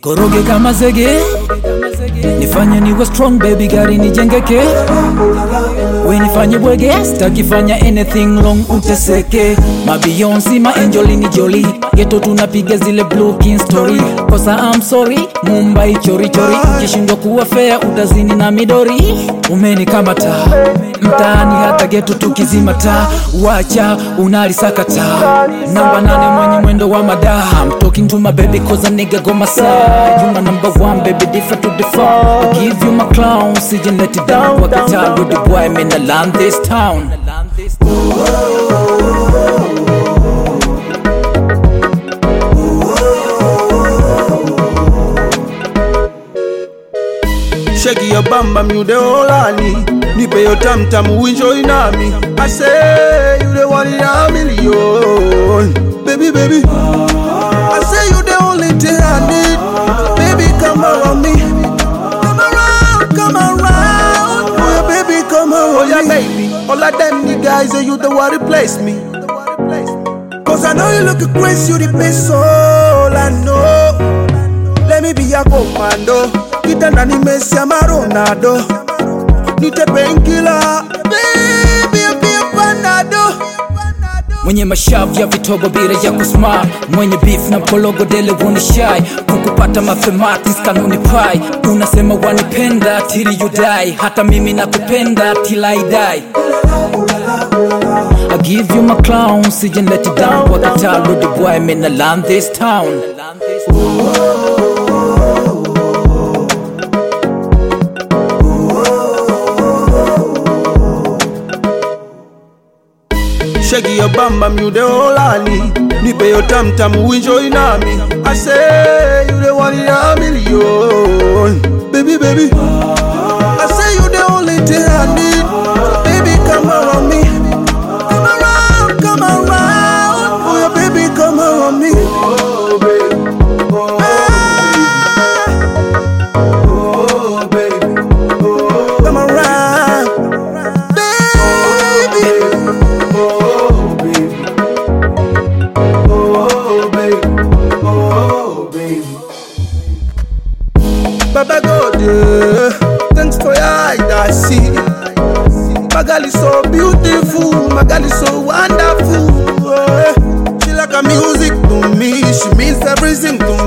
Nikoroge kama zege, nifanye niwe strong baby gari nijengeke. We nifanye bwege, stakifanya anything long uteseke. Ma Beyonce, ma Angelina Jolie, geto tunapiga zile blue king story. Kosa I'm sorry, Mumbai chori chori. Ukishindwa kuwa fair utazini na midori. Umenikamata mtaani hata geto tukizima taa. Wacha unalisakata. Namba 8 mwenye mwendo wa madaha. I'm talking to my baby cause a nigga go my side. You my number 1 baby, different to the far. I give you my clown, see you let it down. Wakata with the boy, I'm in the land this town. Shake your bamba you the holani. Nipe your tam tam enjoy nami. I say you the one in a million. Baby baby, I say you the only thing I need. Baby come around me. Come around. Oh yeah baby come around. Oh yeah baby, all of them the guys say you the one replace me. Cause I know you look crazy, you the best soul I know. Let me be your commando. Kitanda ni Messi ama Ronaldo. Nite painkiller, baby be a panado. Mwenye mashavu ya vitogo bira ya kusmile. Mwenye beef na pologo dele woni shy. Kukupata mathematics kanuni pai. Unasema wanipenda till you die. Hata mimi nakupenda till I die. I give you my clown, see you let it down. Wakata the boy, I'm in the land this town. Shake your bamba you the holani. Nipe your tam tam enjoy nami. I say you the one in a million. Baby baby, I say you the only thing I need. Baby come around me. Come around. Oh yeah baby come around me. Oh baby, oh baby, oh come around, baby. Baba God, yeah. Thanks for your eye that see. My girl is so beautiful, my girl is so wonderful. She like a music to me, she means everything to me.